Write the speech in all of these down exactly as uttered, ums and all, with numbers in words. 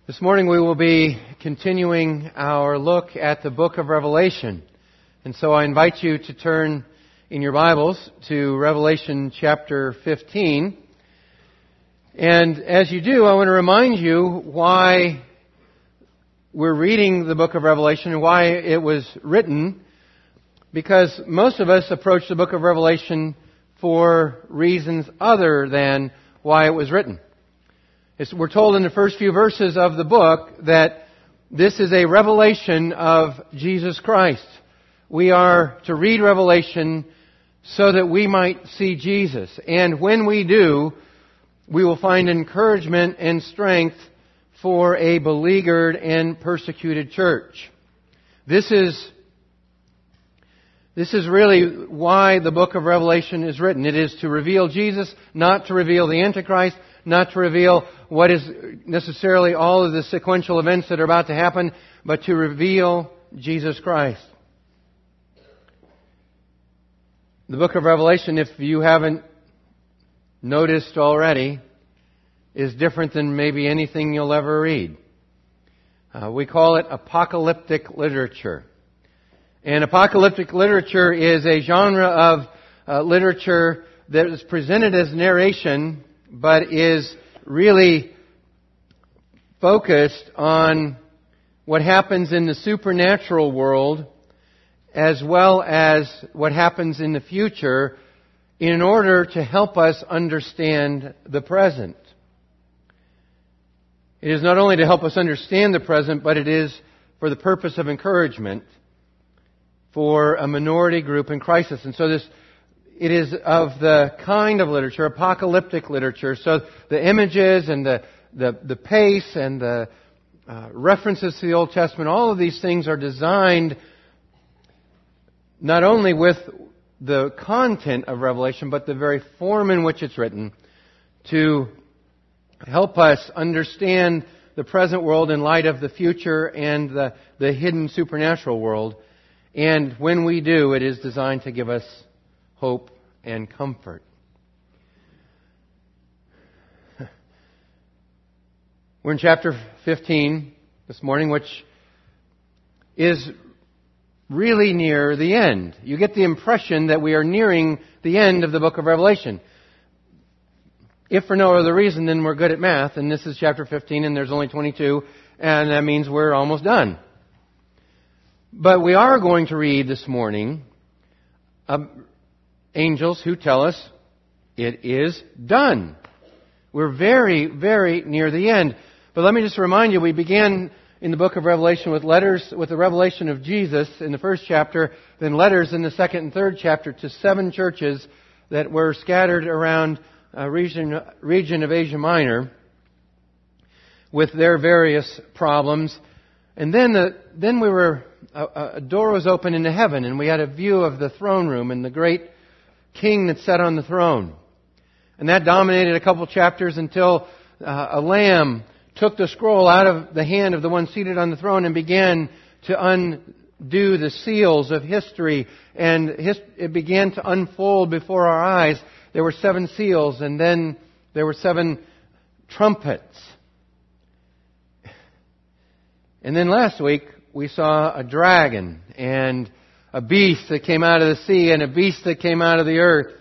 This morning we will be continuing our look at the book of Revelation. And so I invite you to turn in your Bibles to Revelation chapter fifteen. And as you do, I want to remind you why we're reading the book of Revelation and why it was written. Because most of us approach the book of Revelation for reasons other than why it was written. It's, we're told in the first few verses of the book that this is a revelation of Jesus Christ. We are to read Revelation so that we might see Jesus. And when we do, we will find encouragement and strength for a beleaguered and persecuted church. This is, this is really why the book of Revelation is written. It is to reveal Jesus, not to reveal the Antichrist, not to reveal what is necessarily all of the sequential events that are about to happen, but to reveal Jesus Christ. The book of Revelation, if you haven't noticed already, is different than maybe anything you'll ever read. Uh, we call it apocalyptic literature. And apocalyptic literature is a genre of uh, literature that is presented as narration, but is really focused on what happens in the supernatural world as well as what happens in the future in order to help us understand the present. It is not only to help us understand the present, but it is for the purpose of encouragement for a minority group in crisis. And so this It is of the kind of literature, apocalyptic literature. So the images and the, the, the pace and the uh, references to the Old Testament, all of these things are designed not only with the content of Revelation, but the very form in which it's written to help us understand the present world in light of the future and the, the hidden supernatural world. And when we do, it is designed to give us hope and comfort. We're in chapter fifteen this morning, which is really near the end. You get the impression that we are nearing the end of the book of Revelation. If for no other reason than we're good at math, and this is chapter fifteen and there's only twenty-two, and that means we're almost done. But we are going to read this morning uh, angels who tell us it is done. We're very, very near the end. But let me just remind you, we began in the book of Revelation with letters, with the revelation of Jesus in the first chapter, then letters in the second and third chapter to seven churches that were scattered around a region, region of Asia Minor with their various problems. And then the, then we were, a, a door was opened into heaven and we had a view of the throne room and the great King that sat on the throne. And that dominated a couple chapters until uh, a lamb took the scroll out of the hand of the one seated on the throne and began to undo the seals of history. And his, it began to unfold before our eyes. There were seven seals and then there were seven trumpets. And then last week we saw a dragon and a beast that came out of the sea and a beast that came out of the earth.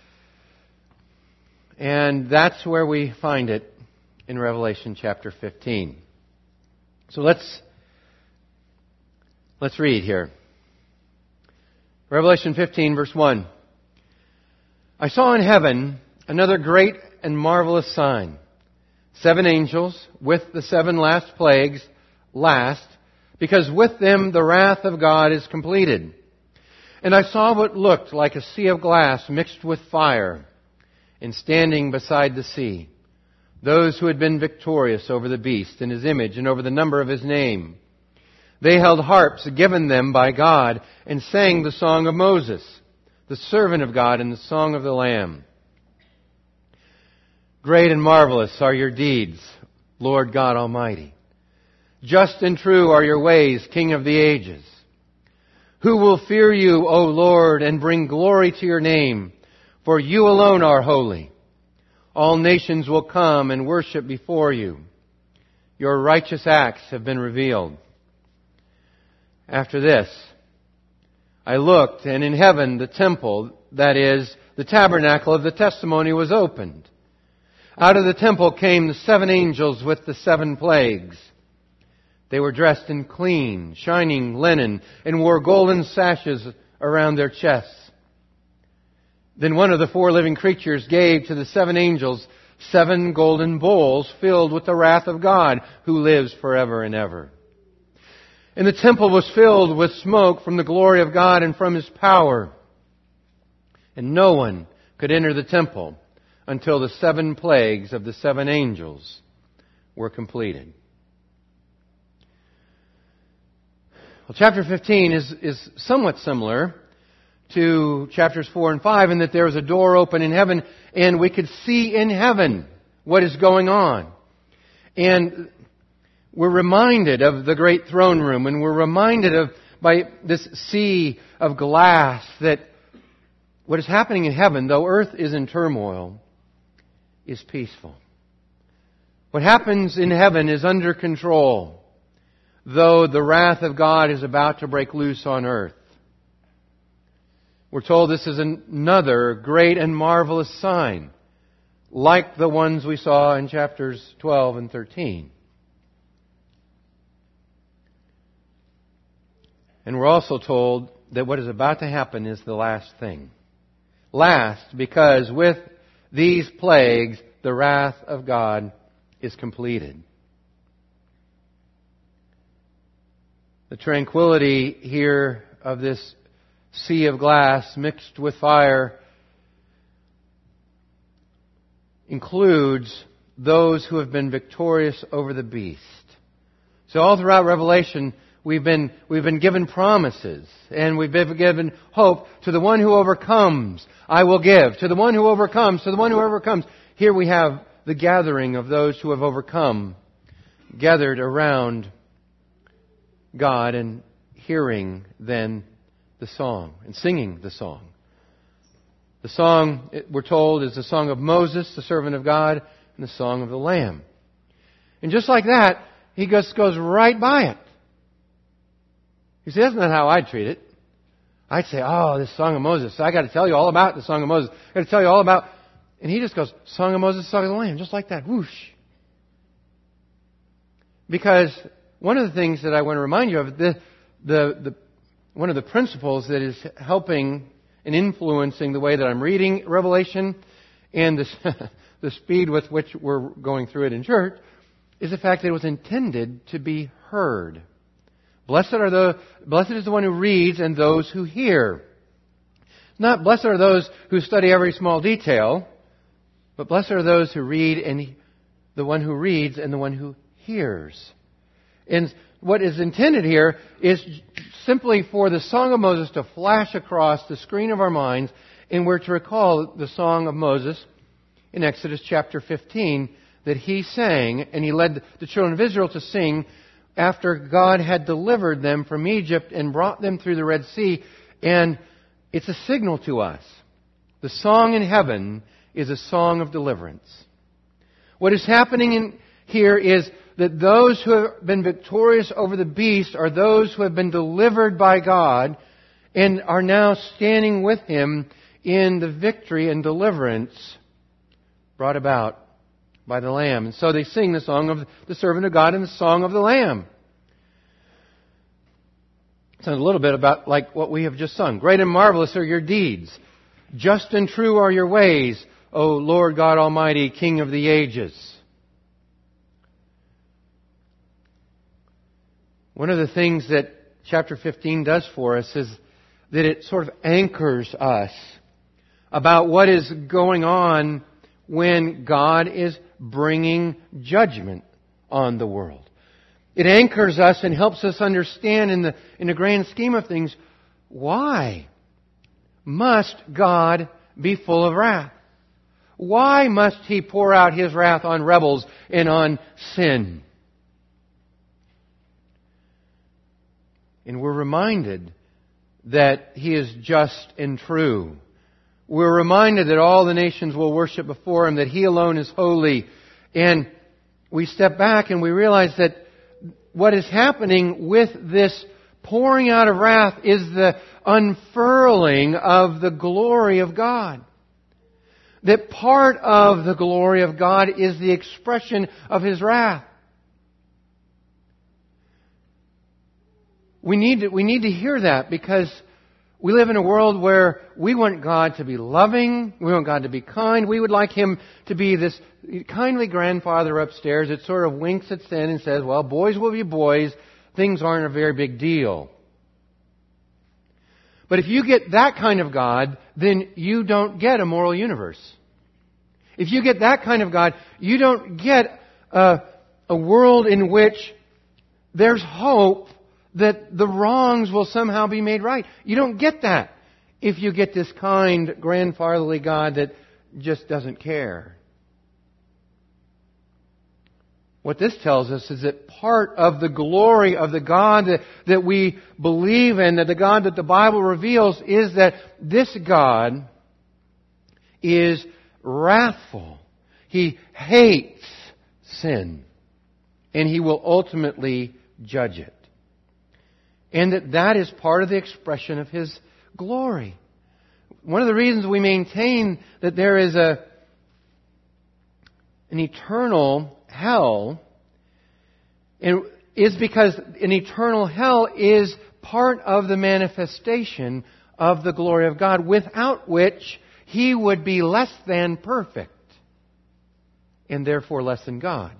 And that's where we find it in Revelation chapter fifteen. So let's, let's read here. Revelation fifteen verse one. I saw in heaven another great and marvelous sign. Seven angels with the seven last plagues last, because with them the wrath of God is completed. And I saw what looked like a sea of glass mixed with fire, and standing beside the sea, those who had been victorious over the beast and his image and over the number of his name. They held harps given them by God and sang the song of Moses, the servant of God, and the song of the Lamb. Great and marvelous are your deeds, Lord God Almighty. Just and true are your ways, King of the ages. Who will fear you, O Lord, and bring glory to your name? For you alone are holy. All nations will come and worship before you. Your righteous acts have been revealed. After this, I looked, and in heaven the temple, that is, the tabernacle of the testimony, was opened. Out of the temple came the seven angels with the seven plagues. They were dressed in clean, shining linen, and wore golden sashes around their chests. Then one of the four living creatures gave to the seven angels seven golden bowls filled with the wrath of God, who lives forever and ever. And the temple was filled with smoke from the glory of God and from His power. And no one could enter the temple until the seven plagues of the seven angels were completed. Well, chapter fifteen is, is somewhat similar to chapters four and five in that there is a door open in heaven and we could see in heaven what is going on. And we're reminded of the great throne room, and we're reminded of, by this sea of glass, that what is happening in heaven, though earth is in turmoil, is peaceful. What happens in heaven is under control, though the wrath of God is about to break loose on earth. We're told this is another great and marvelous sign, like the ones we saw in chapters twelve and thirteen. And we're also told that what is about to happen is the last thing. Last, because with these plagues, the wrath of God is completed. The tranquility here of this sea of glass mixed with fire includes those who have been victorious over the beast. So all throughout Revelation, we've been, we've been given promises, and we've been given hope. To the one who overcomes, I will give. To the one who overcomes, to the one who overcomes. Here we have the gathering of those who have overcome, gathered around God and hearing then the song and singing the song. The song, we're told, is the song of Moses, the servant of God, and the song of the Lamb. And just like that, he just goes right by it. You see, that's not how I'd treat it. I'd say, oh, this Song of Moses. I got to tell you all about the Song of Moses. I got to tell you all about... And he just goes, Song of Moses, Song of the Lamb, just like that. Whoosh. Because one of the things that I want to remind you of, the, the, the, one of the principles that is helping and influencing the way that I'm reading Revelation and the, the speed with which we're going through it in church is the fact that it was intended to be heard. Blessed are the blessed is the one who reads and those who hear. Not blessed are those who study every small detail, but blessed are those who read and the one who reads and the one who hears. And what is intended here is simply for the Song of Moses to flash across the screen of our minds, and we're to recall the Song of Moses in Exodus chapter fifteen that he sang, and he led the children of Israel to sing after God had delivered them from Egypt and brought them through the Red Sea. And it's a signal to us. The song in heaven is a song of deliverance. What is happening in here is that those who have been victorious over the beast are those who have been delivered by God and are now standing with Him in the victory and deliverance brought about by the Lamb. And so they sing the song of the servant of God and the song of the Lamb. It sounds a little bit about like what we have just sung. Great and marvelous are your deeds. Just and true are your ways, O Lord God Almighty, King of the ages. One of the things that chapter fifteen does for us is that it sort of anchors us about what is going on when God is bringing judgment on the world. It anchors us and helps us understand in the, in the grand scheme of things, why must God be full of wrath? Why must He pour out His wrath on rebels and on sin? And we're reminded that He is just and true. We're reminded that all the nations will worship before Him, that He alone is holy. And we step back and we realize that what is happening with this pouring out of wrath is the unfurling of the glory of God. That part of the glory of God is the expression of His wrath. We need to, we need to hear that because we live in a world where we want God to be loving, we want God to be kind, we would like Him to be this kindly grandfather upstairs that sort of winks at sin and says, well, boys will be boys, things aren't a very big deal. But if you get that kind of God, then you don't get a moral universe. If you get that kind of God, you don't get a, a world in which there's hope that the wrongs will somehow be made right. You don't get that if you get this kind, grandfatherly God that just doesn't care. What this tells us is that part of the glory of the God that, that we believe in, that the God that the Bible reveals, is that this God is wrathful. He hates sin. And He will ultimately judge it. And that that is part of the expression of His glory. One of the reasons we maintain that there is a an eternal hell is because an eternal hell is part of the manifestation of the glory of God, without which He would be less than perfect and therefore less than God.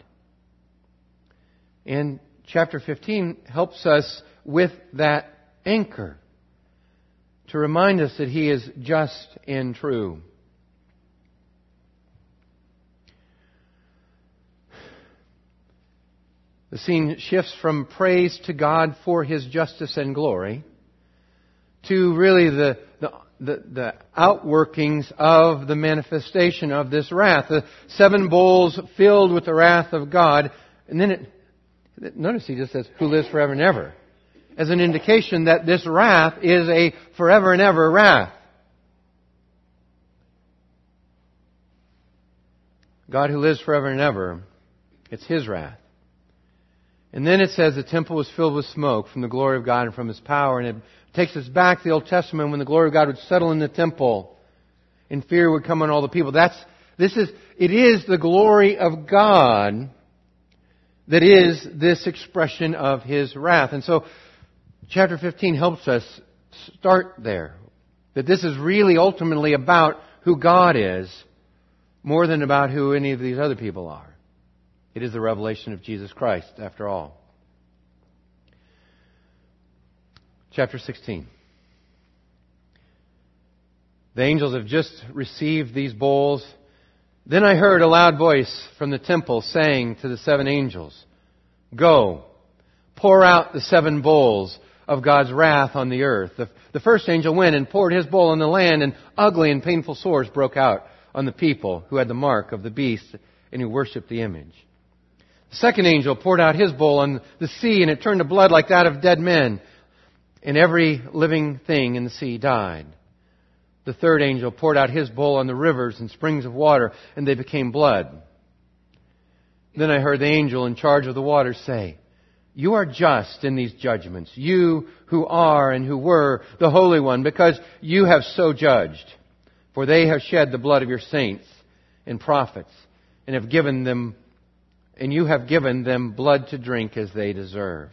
And chapter fifteen helps us with that anchor to remind us that He is just and true. The scene shifts from praise to God for His justice and glory to really the, the, the, the outworkings of the manifestation of this wrath. The seven bowls filled with the wrath of God. And then it, notice He just says, who lives forever and ever, as an indication that this wrath is a forever and ever wrath. God who lives forever and ever, it's His wrath. And then it says the temple was filled with smoke from the glory of God and from His power. And it takes us back to the Old Testament when the glory of God would settle in the temple and fear would come on all the people. That's, this is, it is the glory of God that is this expression of His wrath. And so, chapter fifteen helps us start there. That this is really ultimately about who God is more than about who any of these other people are. It is the revelation of Jesus Christ, after all. Chapter sixteen. The angels have just received these bowls. Then I heard a loud voice from the temple saying to the seven angels, "Go, pour out the seven bowls of God's wrath on the earth." The, the first angel went and poured his bowl on the land, and ugly and painful sores broke out on the people who had the mark of the beast and who worshipped the image. The second angel poured out his bowl on the sea, and it turned to blood like that of dead men, and every living thing in the sea died. The third angel poured out his bowl on the rivers and springs of water, and they became blood. Then I heard the angel in charge of the waters say, "You are just in these judgments, you who are and who were the Holy One, because you have so judged. For they have shed the blood of your saints and prophets, and have given them, and you have given them blood to drink as they deserve."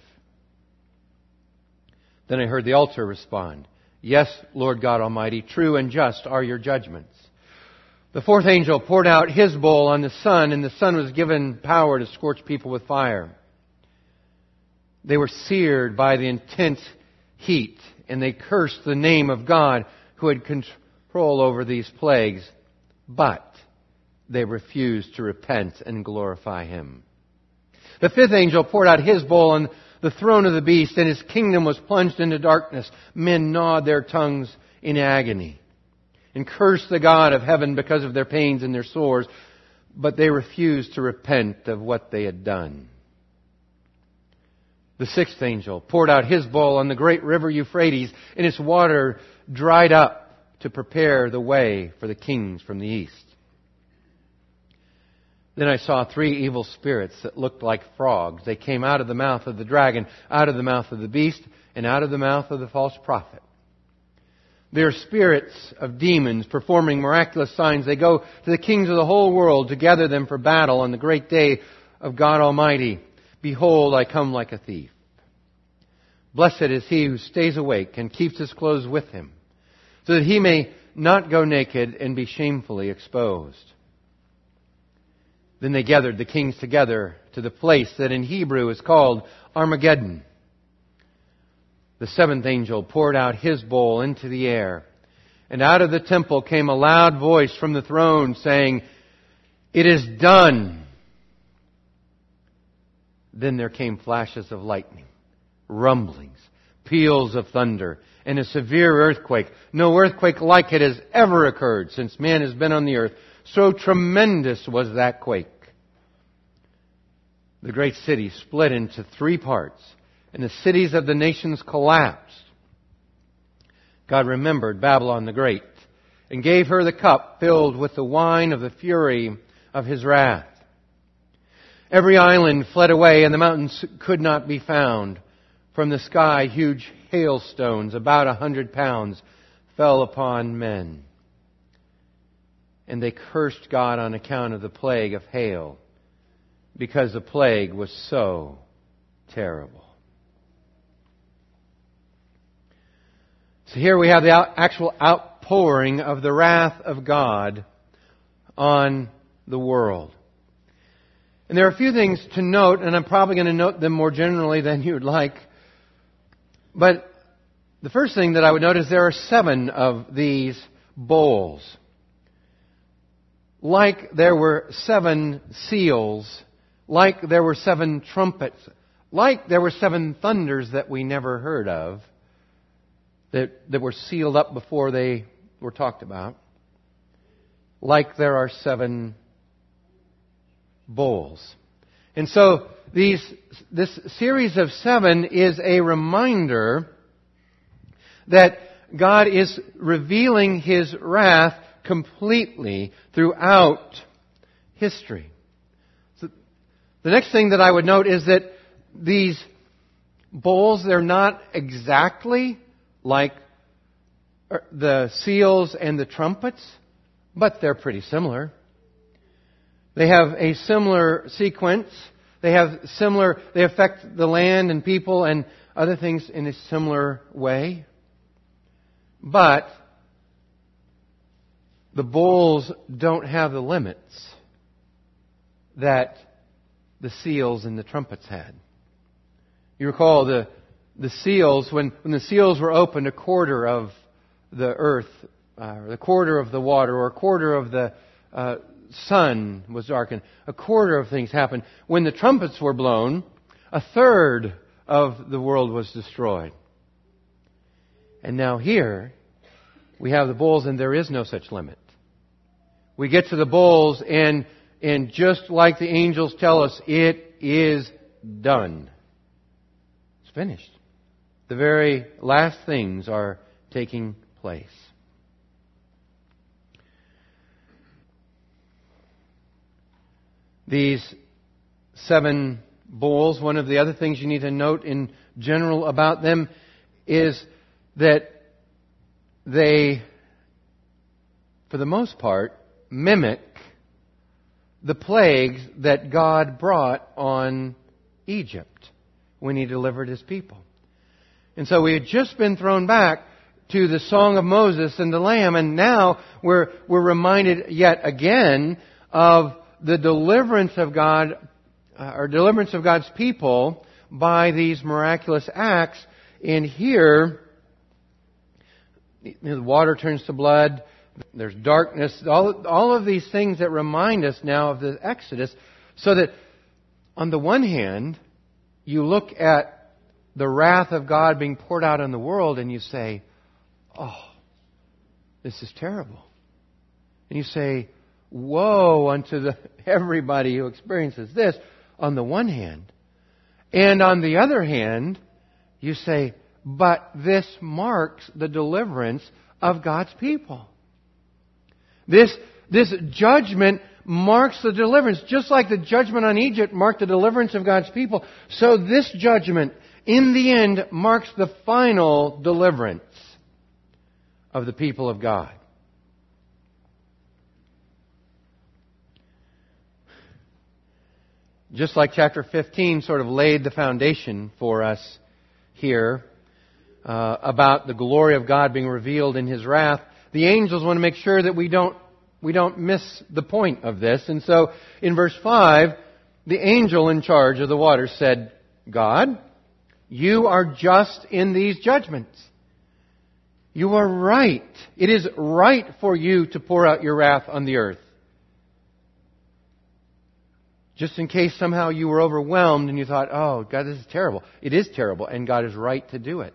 Then I heard the altar respond, "Yes, Lord God Almighty, true and just are your judgments." The fourth angel poured out his bowl on the sun, and the sun was given power to scorch people with fire. They were seared by the intense heat, and they cursed the name of God who had control over these plagues, but they refused to repent and glorify Him. The fifth angel poured out his bowl on the throne of the beast, and his kingdom was plunged into darkness. Men gnawed their tongues in agony and cursed the God of heaven because of their pains and their sores, but they refused to repent of what they had done. The sixth angel poured out his bowl on the great river Euphrates, and its water dried up to prepare the way for the kings from the east. Then I saw three evil spirits that looked like frogs. They came out of the mouth of the dragon, out of the mouth of the beast, and out of the mouth of the false prophet. They are spirits of demons performing miraculous signs. They go to the kings of the whole world to gather them for battle on the great day of God Almighty. Behold, I come like a thief. Blessed is he who stays awake and keeps his clothes with him, so that he may not go naked and be shamefully exposed. Then they gathered the kings together to the place that in Hebrew is called Armageddon. The seventh angel poured out his bowl into the air, and out of the temple came a loud voice from the throne saying, "It is done." Then there came flashes of lightning, rumblings, peals of thunder, and a severe earthquake. No earthquake like it has ever occurred since man has been on the earth. So tremendous was that quake. The great city split into three parts, and the cities of the nations collapsed. God remembered Babylon the Great and gave her the cup filled with the wine of the fury of His wrath. Every island fled away, and the mountains could not be found. From the sky, huge hailstones, about a hundred pounds, fell upon men. And they cursed God on account of the plague of hail, because the plague was so terrible. So here we have the actual outpouring of the wrath of God on the world. And there are a few things to note, and I'm probably going to note them more generally than you would like. But the first thing that I would note is there are seven of these bowls. Like there were seven seals, like there were seven trumpets, like there were seven thunders that we never heard of, that, that were sealed up before they were talked about, like there are seven bowls. And so these this series of seven is a reminder that God is revealing His wrath completely throughout history. So the next thing that I would note is that these bowls, they're not exactly like the seals and the trumpets, but they're pretty similar. They have a similar sequence. They have similar, they affect the land and people and other things in a similar way. But the bowls don't have the limits that the seals and the trumpets had. You recall the the seals, when, when the seals were opened, a quarter of the earth, uh, the quarter of the water, or a quarter of the uh, sun was darkened. A quarter of things happened. When the trumpets were blown, a third of the world was destroyed. And now here, we have the bowls, and there is no such limit. We get to the bowls, and, and just like the angels tell us, it is done. It's finished. The very last things are taking place. These seven bowls, one of the other things you need to note in general about them is that they, for the most part, mimic the plagues that God brought on Egypt when He delivered His people. And so we had just been thrown back to the Song of Moses and the Lamb, and now we're, we're reminded yet again of the deliverance of God, uh, or deliverance of God's people by these miraculous acts. And here, you know, the water turns to blood, there's darkness, all, all of these things that remind us now of the Exodus, so that on the one hand, you look at the wrath of God being poured out on the world and you say, oh, this is terrible. And you say, woe unto the, everybody who experiences this on the one hand. And on the other hand, you say, but this marks the deliverance of God's people. This this judgment marks the deliverance. Just like the judgment on Egypt marked the deliverance of God's people, so this judgment, in the end, marks the final deliverance of the people of God. Just like chapter fifteen sort of laid the foundation for us here uh, about the glory of God being revealed in His wrath, the angels want to make sure that we don't we don't miss the point of this. And so in verse five, the angel in charge of the waters said, God, you are just in these judgments. You are right. It is right for you to pour out your wrath on the earth. Just in case somehow you were overwhelmed and you thought, oh, God, this is terrible. It is terrible, and God is right to do it.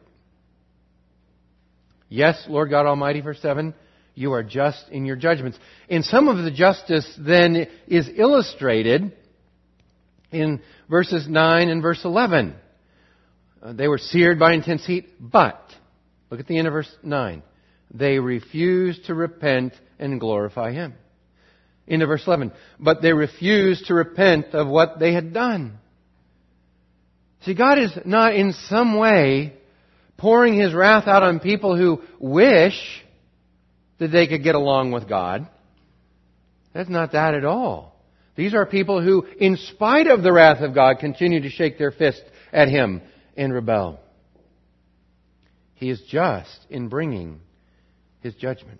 Yes, Lord God Almighty, verse seven, you are just in your judgments. And some of the justice then is illustrated in verses nine and verse eleven. Uh, they were seared by intense heat, but, look at the end of verse nine, they refused to repent and glorify Him. Into verse eleven. But they refused to repent of what they had done. See, God is not in some way pouring His wrath out on people who wish that they could get along with God. That's not that at all. These are people who, in spite of the wrath of God, continue to shake their fist at Him and rebel. He is just in bringing His judgment.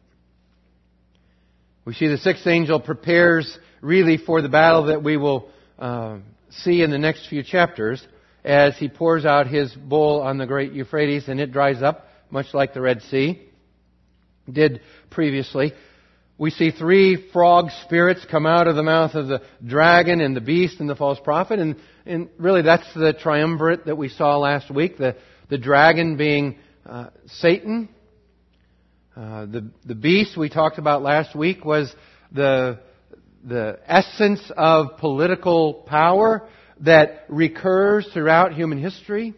We see the sixth angel prepares really for the battle that we will uh, see in the next few chapters as he pours out his bowl on the great Euphrates and it dries up, much like the Red Sea did previously. We see three frog spirits come out of the mouth of the dragon and the beast and the false prophet. And, and really that's the triumvirate that we saw last week. The, the dragon being uh, Satan. Uh, the the beast we talked about last week was the the essence of political power that recurs throughout human history,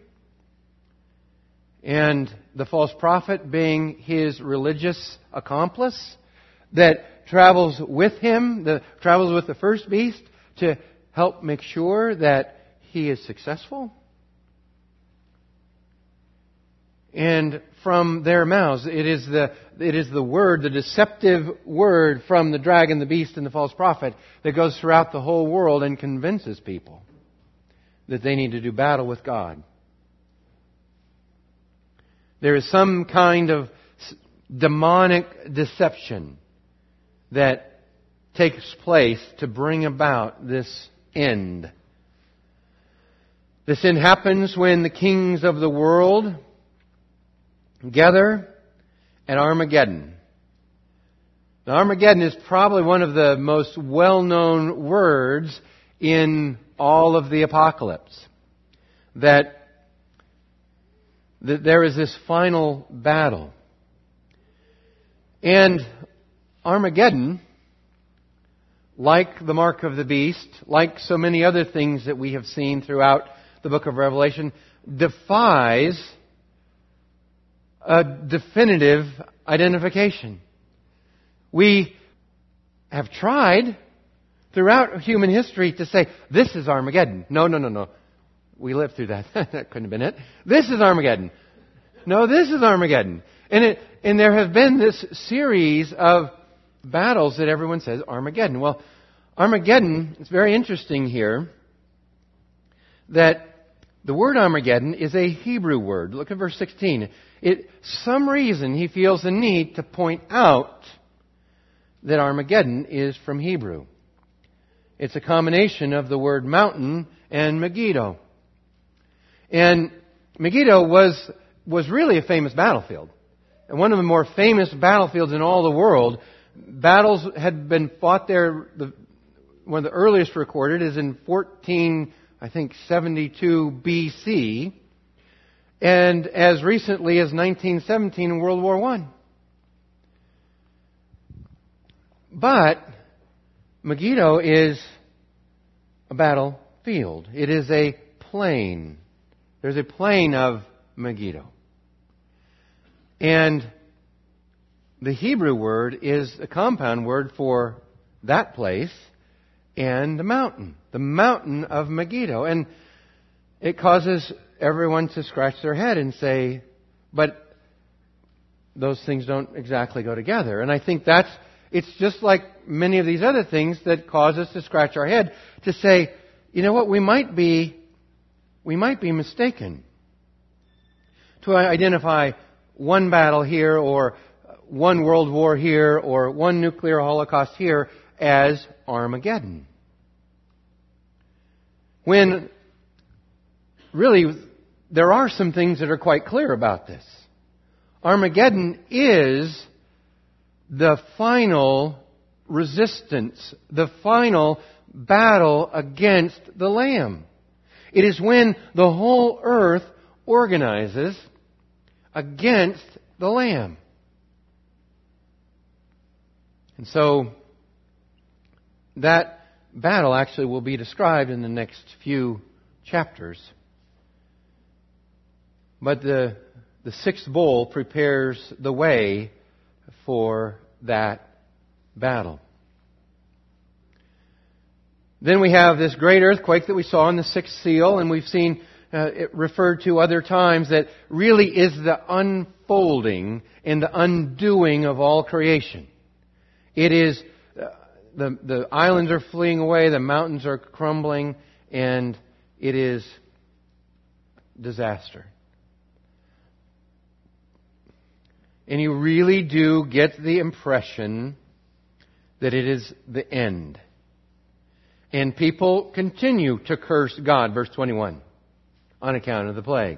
and the false prophet being his religious accomplice that travels with him, that travels with the first beast to help make sure that he is successful. And from their mouths, it is the it is the word, the deceptive word from the dragon, the beast, and the false prophet that goes throughout the whole world and convinces people that they need to do battle with God. There is some kind of demonic deception that takes place to bring about this end. This end happens when the kings of the world gather at Armageddon. Now, Armageddon is probably one of the most well-known words in all of the apocalypse. That, that there is this final battle. And Armageddon, like the mark of the beast, like so many other things that we have seen throughout the book of Revelation, defies a definitive identification. We have tried throughout human history to say, this is Armageddon. No, no, no, no. We lived through that. That couldn't have been it. This is Armageddon. No, this is Armageddon. And it, and there have been this series of battles that everyone says Armageddon. Well, Armageddon, it's very interesting here that the word Armageddon is a Hebrew word. Look at verse sixteen. It, some reason he feels the need to point out that Armageddon is from Hebrew. It's a combination of the word mountain and Megiddo. And Megiddo was, was really a famous battlefield. And one of the more famous battlefields in all the world. Battles had been fought there. The, one of the earliest recorded is in fourteen, I think, seventy-two B C, and as recently as nineteen seventeen in World War One. But Megiddo is a battlefield. It is a plain. There's a plain of Megiddo. And the Hebrew word is a compound word for that place and the mountain, the mountain of Megiddo. And it causes everyone to scratch their head and say, but those things don't exactly go together. And I think that's, it's just like many of these other things that cause us to scratch our head to say, you know what, we might be, we might be mistaken to identify one battle here or one world war here or one nuclear holocaust here as Armageddon. When really there are some things that are quite clear about this. Armageddon is the final resistance, the final battle against the Lamb. It is when the whole earth organizes against the Lamb. And so that battle actually will be described in the next few chapters. But the, the sixth bowl prepares the way for that battle. Then we have this great earthquake that we saw in the sixth seal, and we've seen uh, it referred to other times, that really is the unfolding and the undoing of all creation. It is, uh, the, the islands are fleeing away, the mountains are crumbling, and it is disaster. And you really do get the impression that it is the end. And people continue to curse God, verse twenty-one, on account of the plague.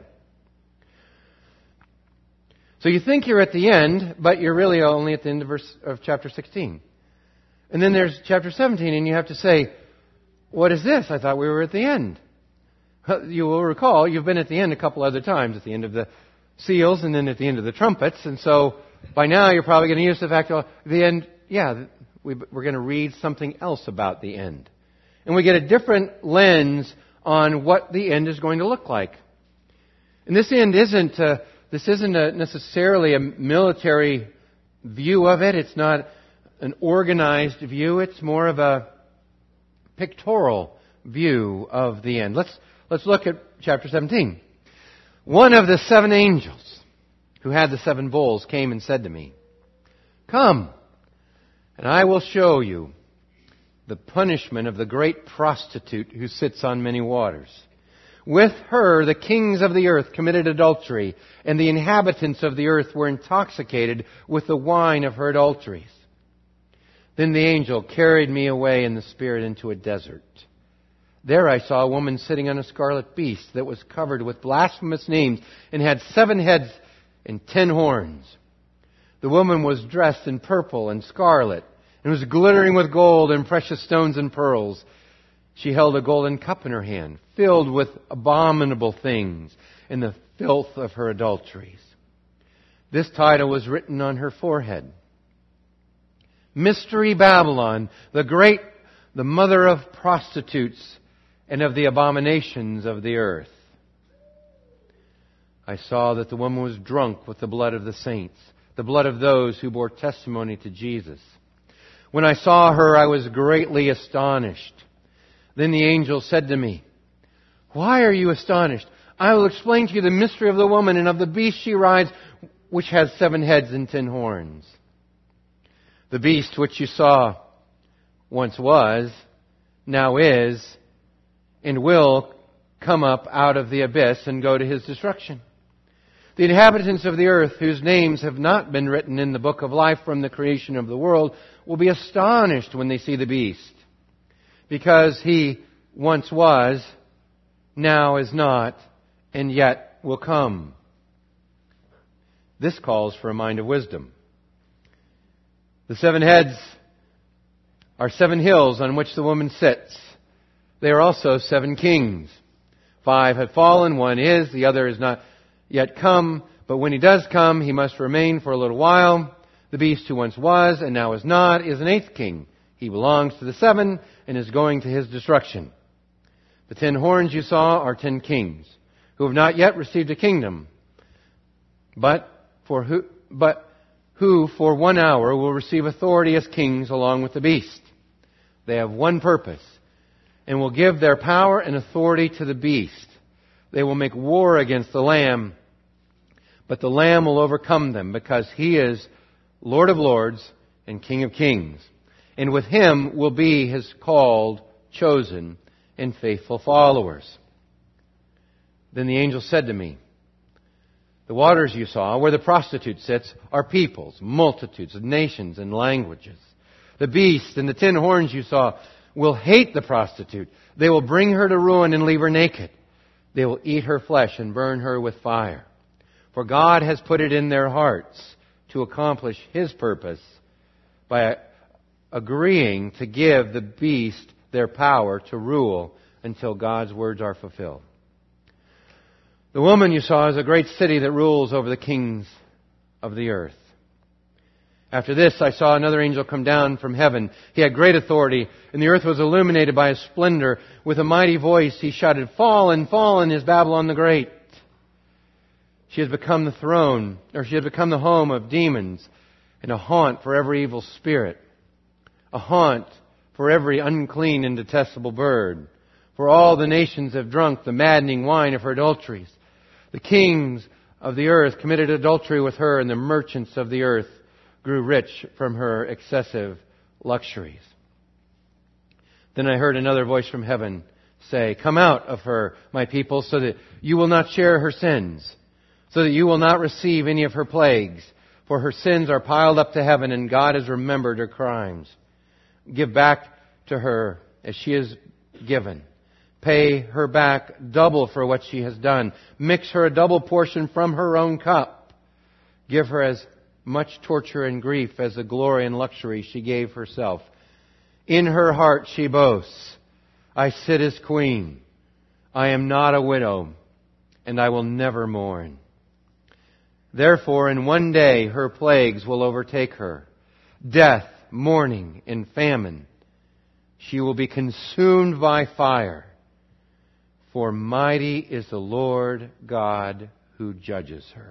So you think you're at the end, but you're really only at the end of verse of chapter sixteen. And then there's chapter seventeen, and you have to say, what is this? I thought we were at the end. You will recall, you've been at the end a couple other times, at the end of the seals and then at the end of the trumpets. And so by now you're probably going to use the fact of the end. Yeah, we, we're going to read something else about the end. And we get a different lens on what the end is going to look like. And this end isn't, uh, this isn't a necessarily a military view of it. It's not an organized view. It's more of a pictorial view of the end. Let's, let's look at chapter seventeen. One of the seven angels who had the seven bowls came and said to me, "Come, and I will show you the punishment of the great prostitute who sits on many waters. With her the kings of the earth committed adultery, and the inhabitants of the earth were intoxicated with the wine of her adulteries." Then the angel carried me away in the Spirit into a desert. There I saw a woman sitting on a scarlet beast that was covered with blasphemous names and had seven heads and ten horns. The woman was dressed in purple and scarlet and was glittering with gold and precious stones and pearls. She held a golden cup in her hand, filled with abominable things and the filth of her adulteries. This title was written on her forehead: Mystery Babylon, the great, the mother of prostitutes and of the abominations of the earth. I saw that the woman was drunk with the blood of the saints, the blood of those who bore testimony to Jesus. When I saw her, I was greatly astonished. Then the angel said to me, "Why are you astonished? I will explain to you the mystery of the woman and of the beast she rides, which has seven heads and ten horns. The beast which you saw once was, now is, and will come up out of the abyss and go to his destruction. The inhabitants of the earth, whose names have not been written in the book of life from the creation of the world, will be astonished when they see the beast, because he once was, now is not, and yet will come." This calls for a mind of wisdom. The seven heads are seven hills on which the woman sits. They are also seven kings. Five have fallen, one is, the other is not yet come. But when he does come, he must remain for a little while. The beast who once was and now is not is an eighth king. He belongs to the seven and is going to his destruction. The ten horns you saw are ten kings who have not yet received a kingdom, but for who, but who for one hour will receive authority as kings along with the beast. They have one purpose, and will give their power and authority to the beast. They will make war against the Lamb, but the Lamb will overcome them, because He is Lord of lords and King of kings. And with Him will be His called, chosen, and faithful followers. Then the angel said to me, the waters you saw, where the prostitute sits, are peoples, multitudes of nations and languages. The beast and the ten horns you saw will hate the prostitute. They will bring her to ruin and leave her naked. They will eat her flesh and burn her with fire. For God has put it in their hearts to accomplish His purpose by agreeing to give the beast their power to rule until God's words are fulfilled. The woman you saw is a great city that rules over the kings of the earth. After this, I saw another angel come down from heaven. He had great authority, and the earth was illuminated by His splendor. With a mighty voice, he shouted, "Fallen, fallen is Babylon the Great. She has become the throne, or she has become the home of demons, and a haunt for every evil spirit, a haunt for every unclean and detestable bird. For all the nations have drunk the maddening wine of her adulteries. The kings of the earth committed adultery with her, and the merchants of the earth grew rich from her excessive luxuries." Then I heard another voice from heaven say, "Come out of her, my people, so that you will not share her sins, so that you will not receive any of her plagues. For her sins are piled up to heaven, and God has remembered her crimes. Give back to her as she has given. Pay her back double for what she has done. Mix her a double portion from her own cup. Give her as much torture and grief as the glory and luxury she gave herself. In her heart she boasts, 'I sit as queen. I am not a widow, and I will never mourn.' Therefore, in one day her plagues will overtake her, death, mourning, and famine. She will be consumed by fire. For mighty is the Lord God who judges her."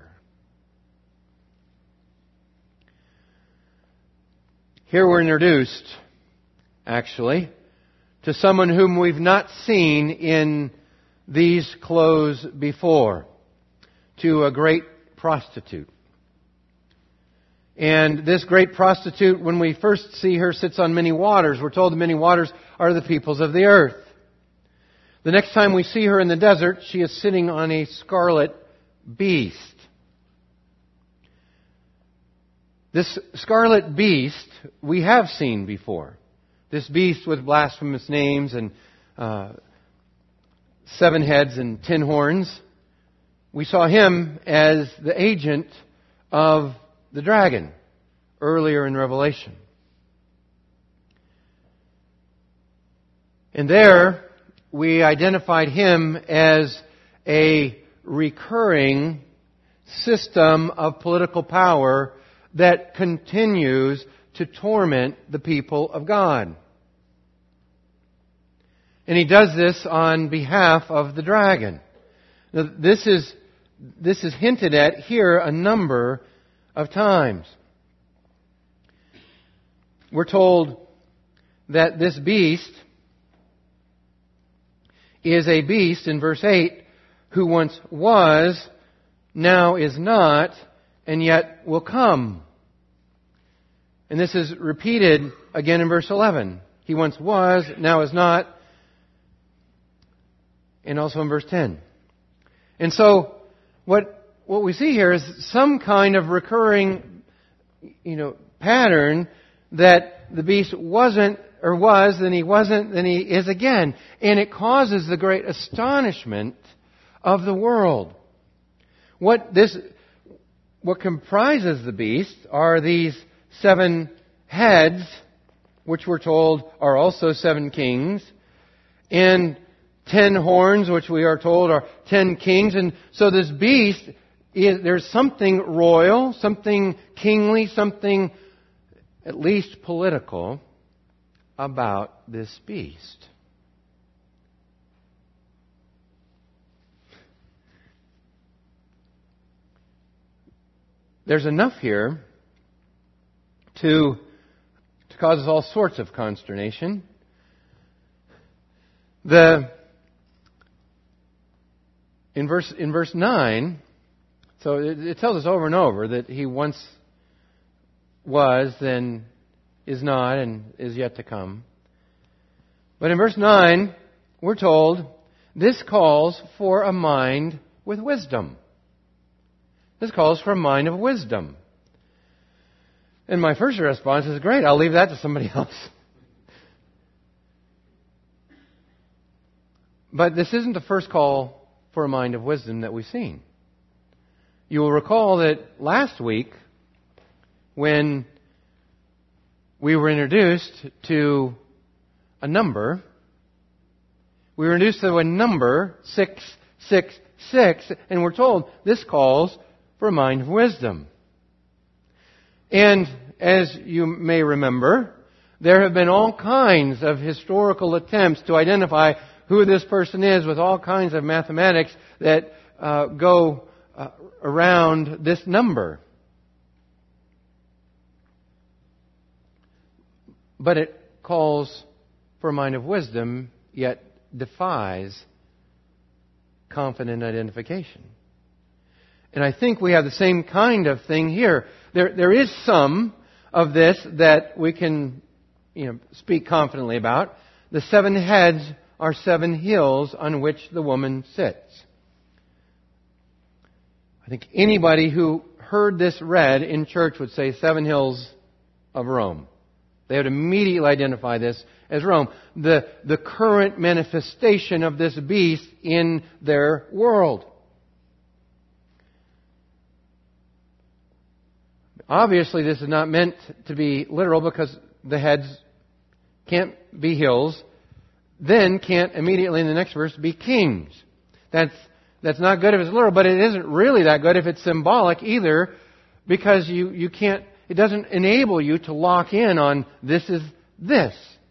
Here we're introduced, actually, to someone whom we've not seen in these clothes before, to a great prostitute. And this great prostitute, when we first see her, sits on many waters. We're told the many waters are the peoples of the earth. The next time we see her in the desert, she is sitting on a scarlet beast. This scarlet beast we have seen before. This beast with blasphemous names and uh, seven heads and ten horns. We saw him as the agent of the dragon earlier in Revelation. And there we identified him as a recurring system of political power that continues to torment the people of God. And he does this on behalf of the dragon. Now, this is, this is hinted at here a number of times. We're told that this beast is a beast, in verse eight, who once was, now is not, and yet will come. And this is repeated again in verse eleven. He once was, now is not, and also in verse ten. And so, what what we see here is some kind of recurring, you know, pattern that the beast wasn't, or was, then he wasn't, then he is again. And it causes the great astonishment of the world. What this, what comprises the beast are these seven heads, which we're told are also seven kings, and ten horns, which we are told are ten kings. And so this beast, is, there's something royal, something kingly, something at least political about this beast. There's enough here to, to cause us all sorts of consternation. The in verse in verse nine, so it, it tells us over and over that he once was, then is not, and is yet to come. But in verse nine, we're told, this calls for a mind with wisdom. This calls for a mind of wisdom. And my first response is, great, I'll leave that to somebody else. But this isn't the first call for a mind of wisdom that we've seen. You will recall that last week, when we were introduced to a number, we were introduced to a number, six six six, and we're told this calls for a mind of wisdom. And as you may remember, there have been all kinds of historical attempts to identify who this person is with all kinds of mathematics that uh, go uh, around this number. But it calls for a mind of wisdom, yet defies confident identification. And I think we have the same kind of thing here. There, there is some of this that we can, you know, speak confidently about. The seven heads are seven hills on which the woman sits. I think anybody who heard this read in church would say seven hills of Rome. They would immediately identify this as Rome, the, the current manifestation of this beast in their world. Obviously, this is not meant to be literal because the heads can't be hills, then can't immediately in the next verse be kings. That's that's not good if it's literal, but it isn't really that good if it's symbolic either, because you, you can't, it doesn't enable you to lock in on this is this.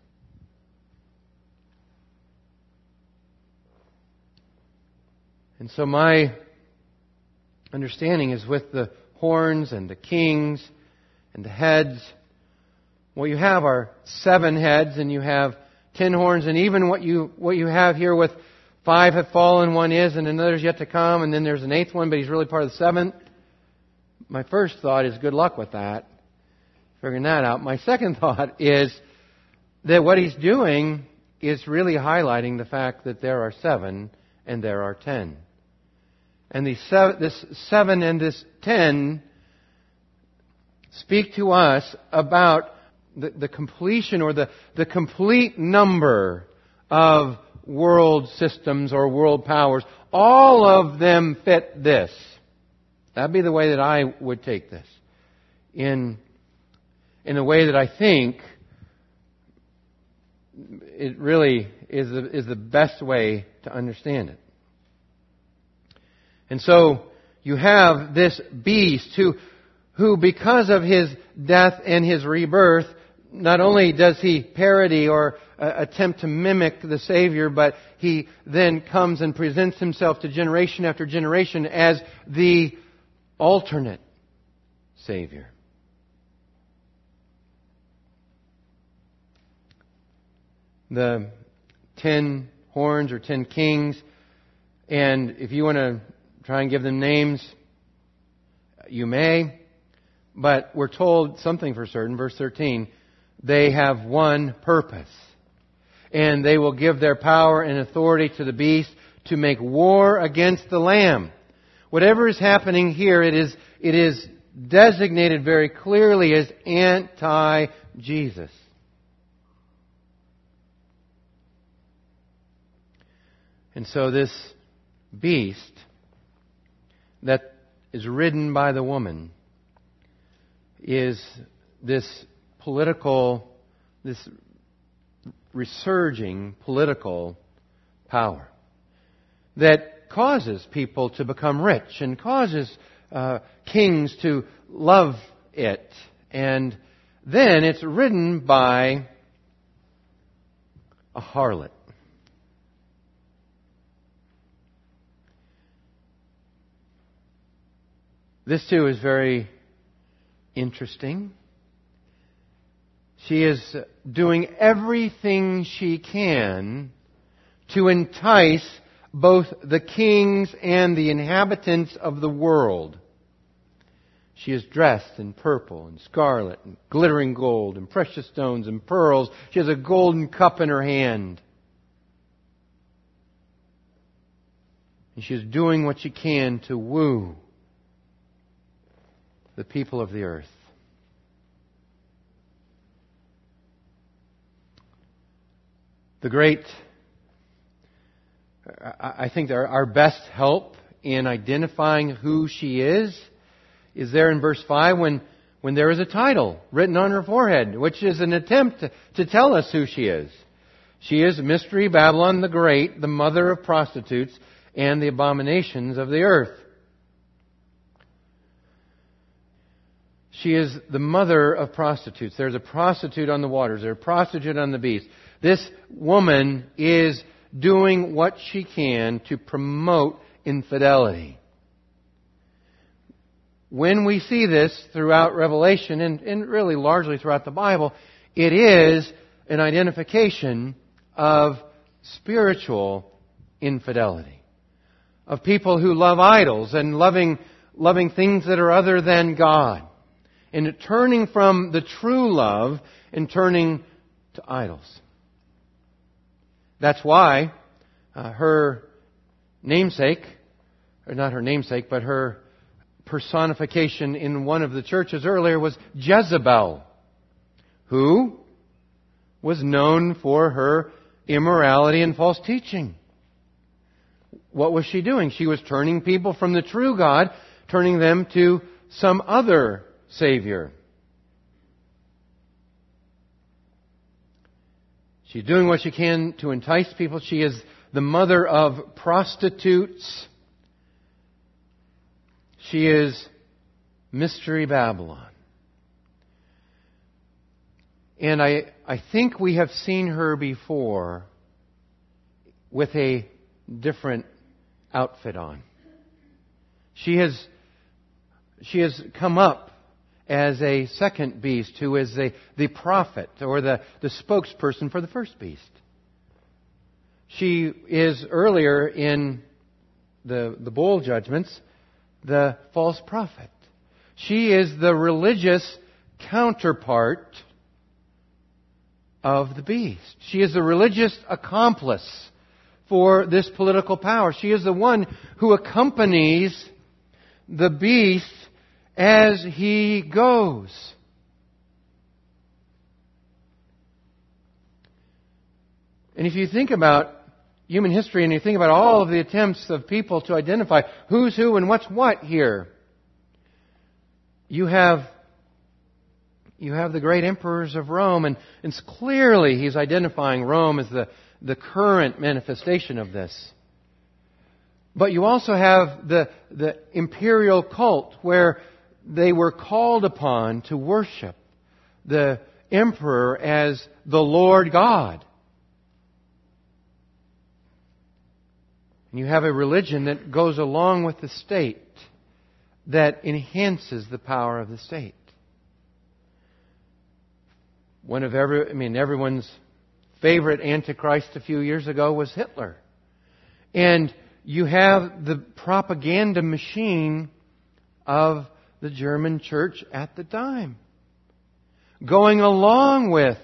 And so my understanding is with the horns and the kings and the heads, what you have are seven heads and you have ten horns, and even what you what you have here with five have fallen, one is, and another's yet to come, and then there's an eighth one, but he's really part of the seventh. My first thought is good luck with that, figuring that out. My second thought is that what he's doing is really highlighting the fact that there are seven and there are ten. And these seven, this seven and this ten speak to us about the, the completion or the, the complete number of world systems or world powers. All of them fit this. That'd be the way that I would take this. In, in a way that I think it really is the, is the best way to understand it. And so you have this beast who, who because of his death and his rebirth, not only does he parody or uh, attempt to mimic the Savior, but he then comes and presents himself to generation after generation as the alternate Savior. The ten horns or ten kings, and if you want to try and give them names, you may, but we're told something for certain, verse thirteen, they have one purpose. And they will give their power and authority to the beast to make war against the Lamb. Whatever is happening here, it is, it is designated very clearly as anti-Jesus. And so this beast that is ridden by the woman is this political, this resurging political power that causes people to become rich and causes uh, kings to love it. And then it's ridden by a harlot. This too is very interesting. She is doing everything she can to entice both the kings and the inhabitants of the world. She is dressed in purple and scarlet and glittering gold and precious stones and pearls. She has a golden cup in her hand. And she is doing what she can to woo the people of the earth. The great, I think our best help in identifying who she is is there in verse five when, when there is a title written on her forehead, which is an attempt to, to tell us who she is. She is Mystery Babylon the Great, the mother of prostitutes and the abominations of the earth. She is the mother of prostitutes. There's a prostitute on the waters. There's a prostitute on the beach. This woman is doing what she can to promote infidelity. When we see this throughout Revelation, and, and really largely throughout the Bible, it is an identification of spiritual infidelity. Of people who love idols and loving, loving things that are other than God. And turning from the true love and turning to idols. That's why uh, her namesake, or not her namesake, but her personification in one of the churches earlier was Jezebel, who was known for her immorality and false teaching. What was she doing? She was turning people from the true God, turning them to some other Savior. She's doing what she can to entice people. She is the mother of prostitutes. She is Mystery Babylon. And I, I think we have seen her before with a different outfit on. She has, she has come up as a second beast who is the, the prophet or the, the spokesperson for the first beast. She is earlier in the, the bowl judgments the false prophet. She is the religious counterpart of the beast. She is the religious accomplice for this political power. She is the one who accompanies the beast as he goes. And if you think about human history and you think about all of the attempts of people to identify who's who and what's what here, you have you have the great emperors of Rome, and, and clearly he's identifying Rome as the, the current manifestation of this. But you also have the, the imperial cult where they were called upon to worship the emperor as the Lord God. And you have a religion that goes along with the state that enhances the power of the state. One of every, I mean, everyone's favorite antichrist a few years ago was Hitler. And you have the propaganda machine of the German church at the time, going along with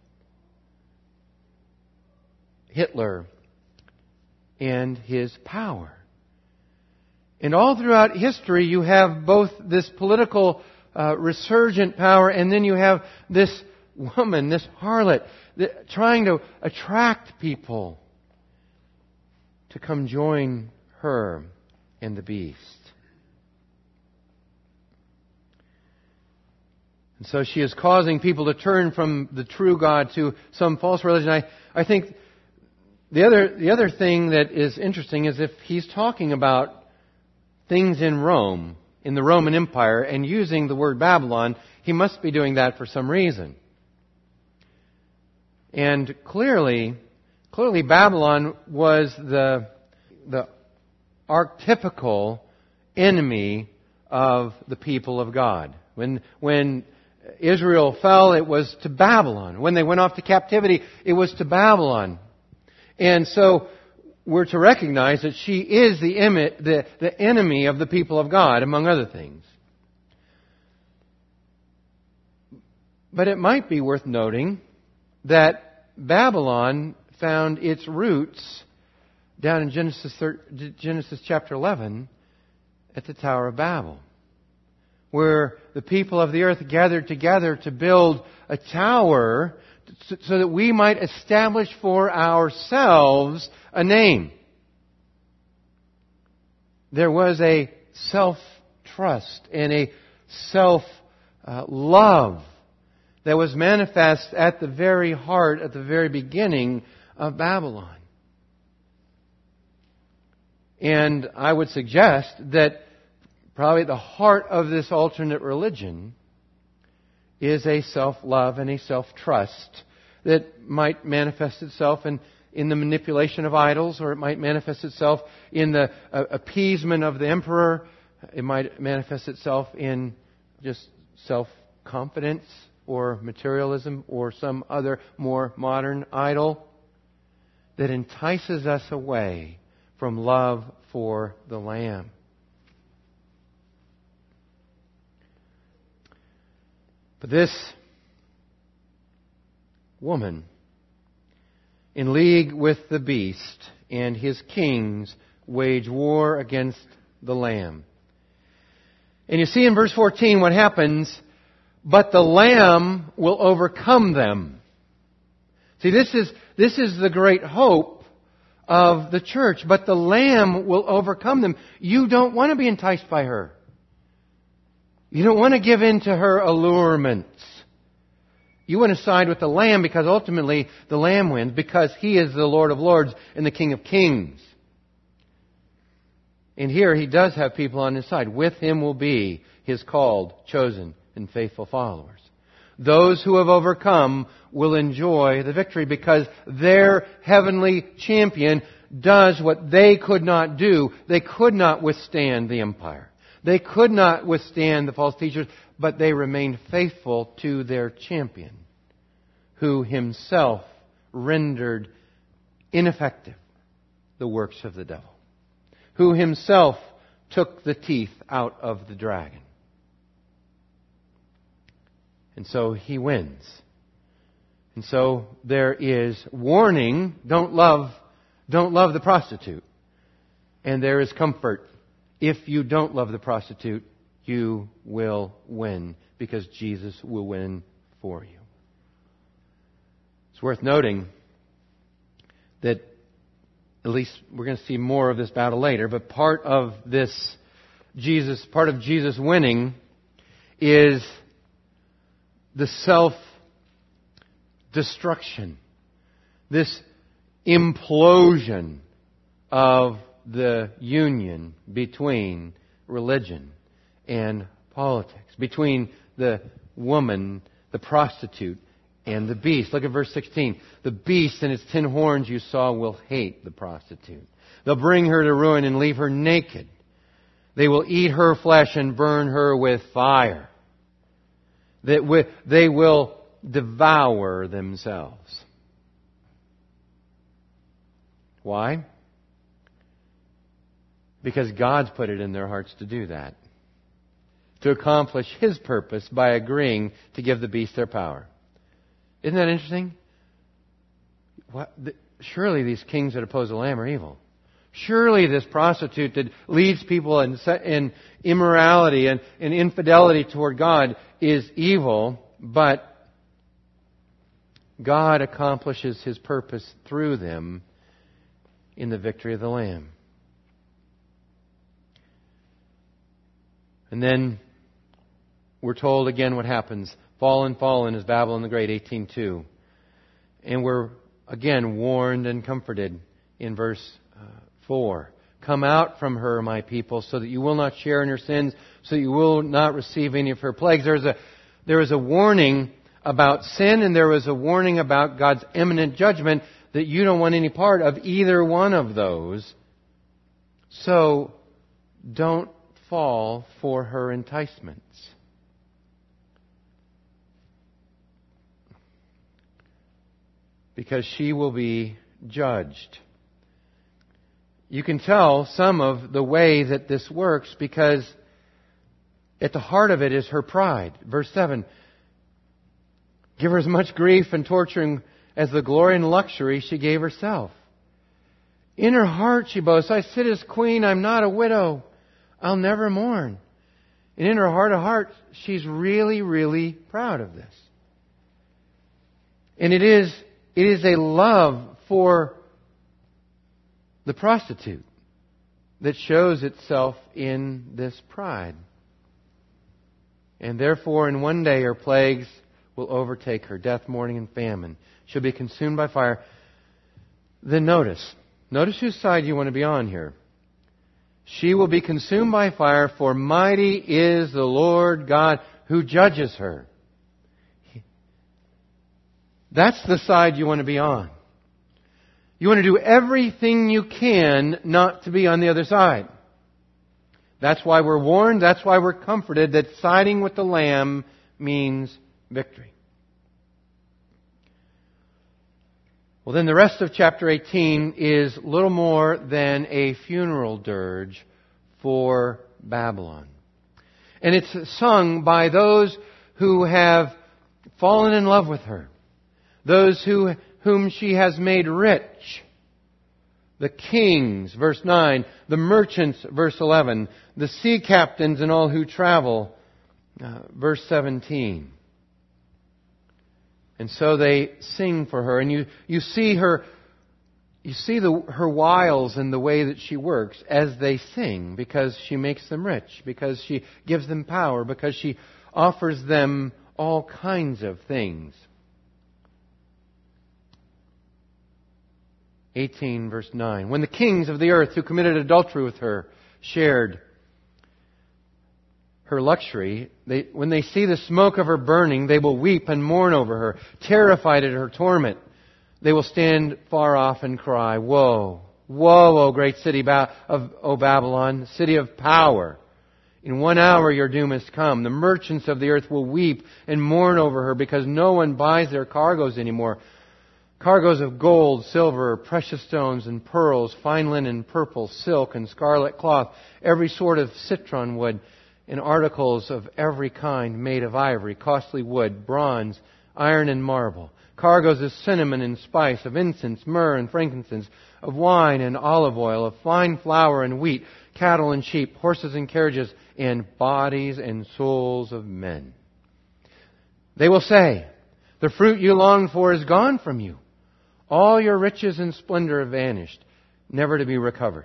Hitler and his power. And all throughout history, you have both this political uh, resurgent power, and then you have this woman, this harlot, that, trying to attract people to come join her and the beast. And so she is causing people to turn from the true God to some false religion. I, I think the other, the other thing that is interesting is if he's talking about things in Rome, in the Roman Empire, and using the word Babylon, he must be doing that for some reason. And clearly, clearly Babylon was the, the archetypical enemy of the people of God. When, when Israel fell, it was to Babylon. When they went off to captivity, it was to Babylon. And so we're to recognize that she is the, imi- the, the enemy of the people of God, among other things. But it might be worth noting that Babylon found its roots down in Genesis, Genesis chapter eleven at the Tower of Babel, where the people of the earth gathered together to build a tower so that we might establish for ourselves a name. There was a self-trust and a self-love that was manifest at the very heart, at the very beginning of Babylon. And I would suggest that probably at the heart of this alternate religion is a self-love and a self-trust that might manifest itself in, in the manipulation of idols, or it might manifest itself in the uh, appeasement of the emperor. It might manifest itself in just self-confidence or materialism or some other more modern idol that entices us away from love for the Lamb. But this woman, in league with the beast and his kings, wage war against the Lamb. And you see in verse fourteen what happens, but the Lamb will overcome them. See, this is, this is the great hope of the church. But the Lamb will overcome them. You don't want to be enticed by her. You don't want to give in to her allurements. You want to side with the Lamb because ultimately the Lamb wins, because He is the Lord of Lords and the King of Kings. And here He does have people on His side. With Him will be His called, chosen, and faithful followers. Those who have overcome will enjoy the victory because their heavenly champion does what they could not do. They could not withstand the empire. They could not withstand the false teachers, but they remained faithful to their champion, who himself rendered ineffective the works of the devil, who himself took the teeth out of the dragon. And so he wins. And so there is warning, don't love, don't love the prostitute. And there is comfort. If you don't love the prostitute, you will win, because Jesus will win for you. It's worth noting that, at least we're going to see more of this battle later, but part of this Jesus, part of Jesus winning is the self-destruction, this implosion of the union between religion and politics, between the woman, the prostitute, and the beast. Look at verse sixteen. The beast and its ten horns you saw will hate the prostitute. They'll bring her to ruin and leave her naked. They will eat her flesh and burn her with fire. That they will devour themselves. Why? Because God's put it in their hearts to do that. To accomplish His purpose by agreeing to give the beast their power. Isn't that interesting? What, the, surely these kings that oppose the Lamb are evil. Surely this prostitute that leads people in, in immorality and, and infidelity toward God is evil, but God accomplishes His purpose through them in the victory of the Lamb. And then we're told again what happens. Fallen, fallen is Babylon the Great, eighteen two. And we're again warned and comforted in verse uh, four. Come out from her, my people, so that you will not share in her sins, so that you will not receive any of her plagues. There's a, there is a warning about sin, and there was a warning about God's imminent judgment, that you don't want any part of either one of those. So don't fall for her enticements. Because she will be judged. You can tell some of the way that this works because at the heart of it is her pride. Verse seven, give her as much grief and torturing as the glory and luxury she gave herself. In her heart she boasts, I sit as queen, I'm not a widow, I'll never mourn. And in her heart of hearts, she's really, really proud of this. And it is, it is a love for the prostitute that shows itself in this pride. And therefore, in one day, her plagues will overtake her, death, mourning, and famine. She'll be consumed by fire. Then notice, notice whose side you want to be on here. She will be consumed by fire, for mighty is the Lord God who judges her. That's the side you want to be on. You want to do everything you can not to be on the other side. That's why we're warned, that's why we're comforted that siding with the Lamb means victory. Well, then the rest of chapter eighteen is little more than a funeral dirge for Babylon. And it's sung by those who have fallen in love with her. Those who, whom she has made rich. The kings, verse nine. The merchants, verse eleven. The sea captains and all who travel, uh, verse seventeen. And so they sing for her. And you, you see her, you see the, her wiles and the way that she works as they sing, because she makes them rich, because she gives them power, because she offers them all kinds of things. eighteen verse nine. When the kings of the earth who committed adultery with her shared her luxury, they, when they see the smoke of her burning, they will weep and mourn over her, terrified at her torment. They will stand far off and cry, woe, woe, O great city of O Babylon, city of power. In one hour your doom has come. The merchants of the earth will weep and mourn over her because no one buys their cargoes anymore. Cargoes of gold, silver, precious stones and pearls, fine linen, purple, silk and scarlet cloth, every sort of citron wood, and articles of every kind made of ivory, costly wood, bronze, iron and marble. Cargoes of cinnamon and spice, of incense, myrrh and frankincense, of wine and olive oil, of fine flour and wheat, cattle and sheep, horses and carriages, and bodies and souls of men. They will say, the fruit you longed for is gone from you. All your riches and splendor have vanished, never to be recovered.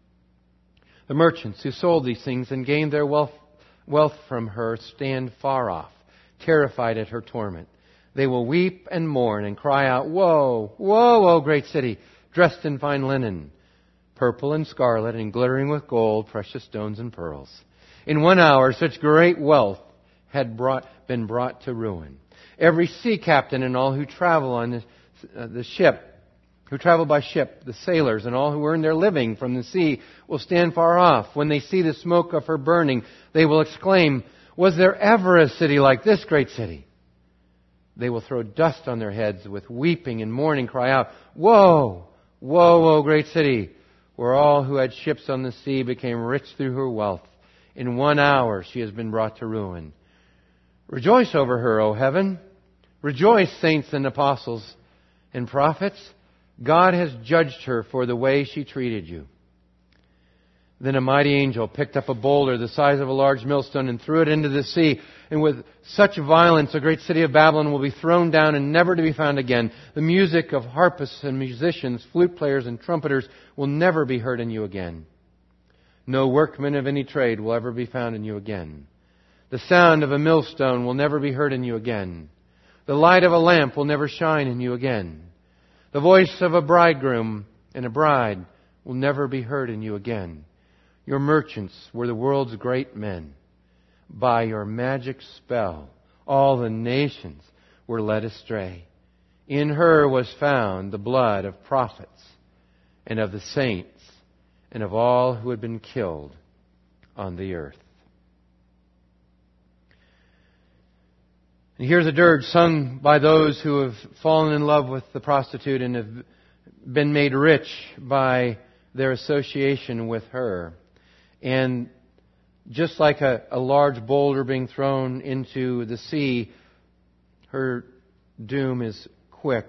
The merchants who sold these things and gained their wealth, wealth from her stand far off, terrified at her torment. They will weep and mourn and cry out, woe, woe, O great city, dressed in fine linen, purple and scarlet and glittering with gold, precious stones and pearls. In one hour such great wealth had brought, been brought to ruin. Every sea captain and all who travel on this Uh, the ship, who travel by ship, the sailors and all who earn their living from the sea will stand far off. When they see the smoke of her burning, they will exclaim, was there ever a city like this great city? They will throw dust on their heads with weeping and mourning, cry out, woe, woe, O great city, where all who had ships on the sea became rich through her wealth. In one hour she has been brought to ruin. Rejoice over her, O heaven. Rejoice, saints and apostles and prophets. God has judged her for the way she treated you. Then a mighty angel picked up a boulder the size of a large millstone and threw it into the sea. And with such violence, the great city of Babylon will be thrown down and never to be found again. The music of harpists and musicians, flute players and trumpeters will never be heard in you again. No workman of any trade will ever be found in you again. The sound of a millstone will never be heard in you again. The light of a lamp will never shine in you again. The voice of a bridegroom and a bride will never be heard in you again. Your merchants were the world's great men. By your magic spell, all the nations were led astray. In her was found the blood of prophets and of the saints and of all who had been killed on the earth. And here's a dirge sung by those who have fallen in love with the prostitute and have been made rich by their association with her. And just like a, a large boulder being thrown into the sea, her doom is quick.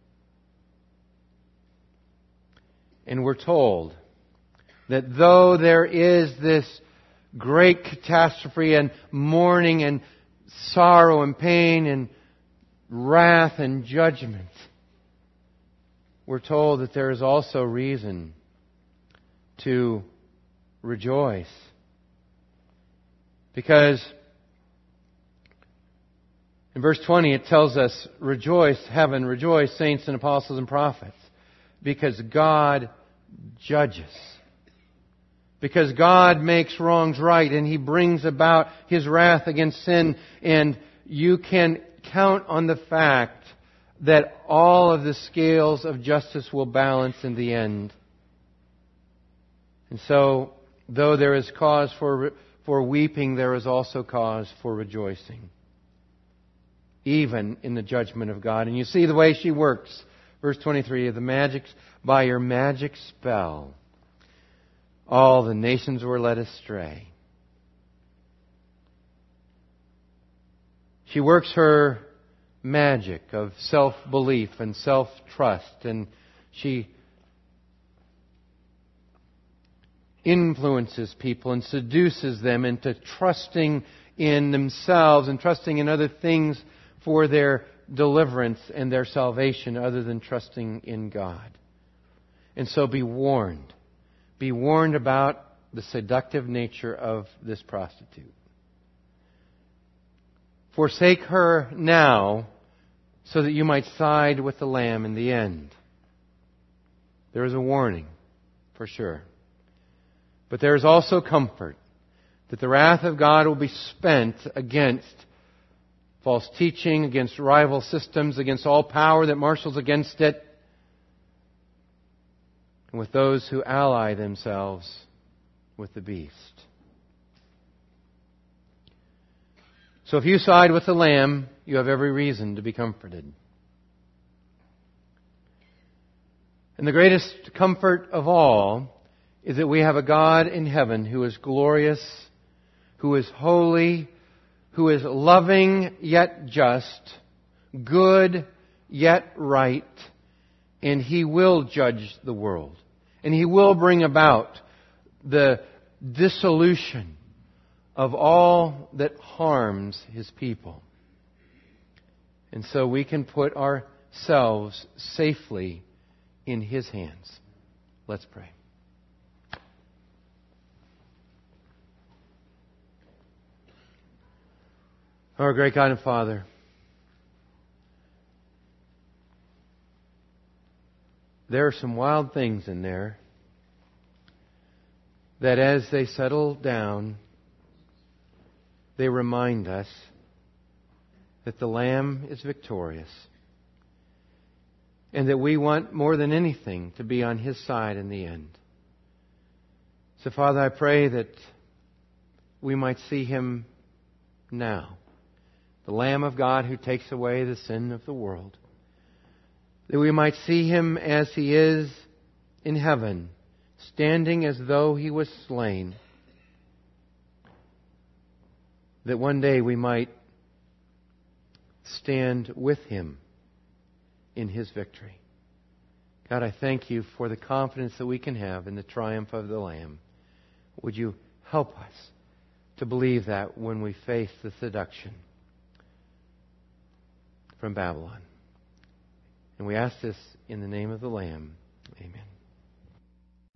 And we're told that though there is this great catastrophe and mourning and sorrow and pain and wrath and judgment, we're told that there is also reason to rejoice. Because in verse twenty it tells us, rejoice, heaven, rejoice, saints and apostles and prophets, because God judges. Because God makes wrongs right and He brings about His wrath against sin, and you can count on the fact that all of the scales of justice will balance in the end. And so, though there is cause for for weeping, there is also cause for rejoicing, even in the judgment of God. And you see the way she works. Verse twenty-three, the magic, by your magic spell, all the nations were led astray. She works her magic of self-belief and self-trust, and she influences people and seduces them into trusting in themselves and trusting in other things for their deliverance and their salvation other than trusting in God. And so be warned. Be warned about the seductive nature of this prostitute. Forsake her now so that you might side with the Lamb in the end. There is a warning, for sure. But there is also comfort that the wrath of God will be spent against false teaching, against rival systems, against all power that marshals against it, and with those who ally themselves with the beast. So if you side with the Lamb, you have every reason to be comforted. And the greatest comfort of all is that we have a God in heaven who is glorious, who is holy, who is loving yet just, good yet right, and He will judge the world. And He will bring about the dissolution of all that harms His people. And so we can put ourselves safely in His hands. Let's pray. Our great God and Father, there are some wild things in there that as they settle down, they remind us that the Lamb is victorious and that we want more than anything to be on His side in the end. So, Father, I pray that we might see Him now, the Lamb of God who takes away the sin of the world. That we might see Him as He is in heaven, standing as though He was slain. That one day we might stand with Him in His victory. God, I thank You for the confidence that we can have in the triumph of the Lamb. Would You help us to believe that when we face the seduction from Babylon. And we ask this in the name of the Lamb. Amen.